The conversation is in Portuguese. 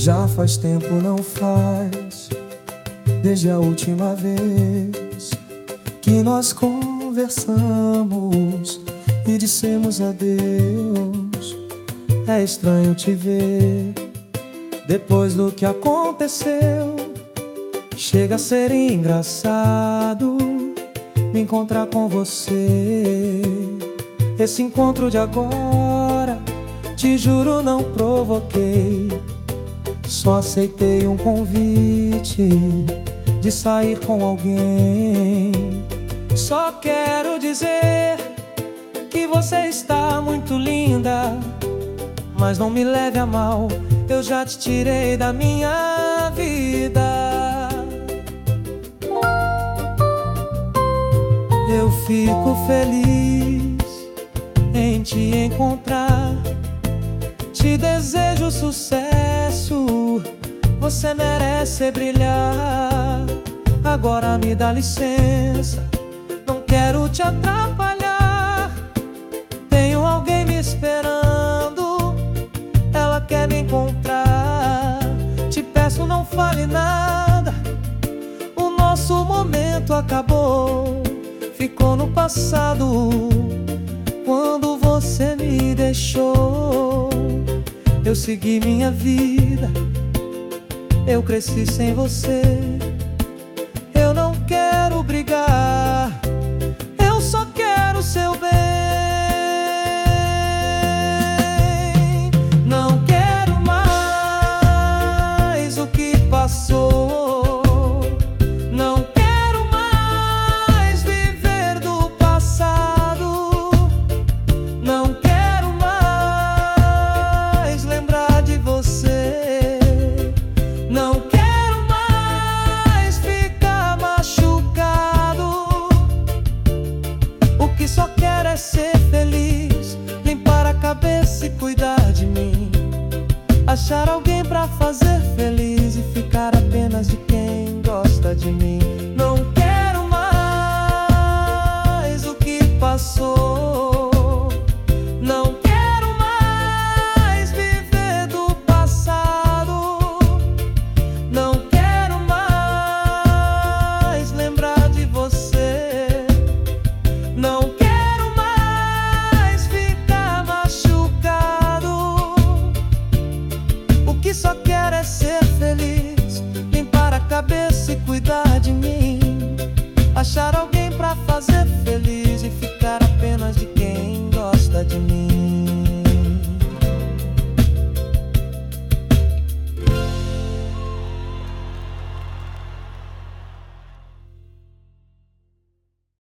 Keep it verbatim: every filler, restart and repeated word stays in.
Já faz tempo, não faz, desde a última vez que nós conversamos e dissemos adeus. É estranho te ver depois do que aconteceu. Chega a ser engraçado me encontrar com você. Esse encontro de agora, te juro, não provoquei. Só aceitei um convite de sair com alguém. Só quero dizer que você está muito linda, mas não me leve a mal, eu já te tirei da minha vida. Eu fico feliz em te encontrar, te desejo sucesso, você merece brilhar. Agora me dá licença, não quero te atrapalhar. Tenho alguém me esperando, ela quer me encontrar. Te peço, não fale nada, o nosso momento acabou, ficou no passado. Quando você me deixou, eu segui minha vida, eu cresci sem você. Eu não quero brigar, eu só quero seu bem. Não quero mais o que passou, não quero mais viver do passado, não quero mais lembrar de você, não quero mais ficar machucado. O que só quero é ser feliz, limpar a cabeça e cuidar de mim, achar alguém pra fazer feliz e ficar apenas de quem gosta de mim. Não quero mais o que passou, não quero mais viver do passado, não quero mais lembrar de você, não quero mais ficar machucado. O que só quero é ser feliz, limpar a cabeça e cuidar de mim, achar alguém pra fazer feliz e ficar apenas de quem gosta de mim.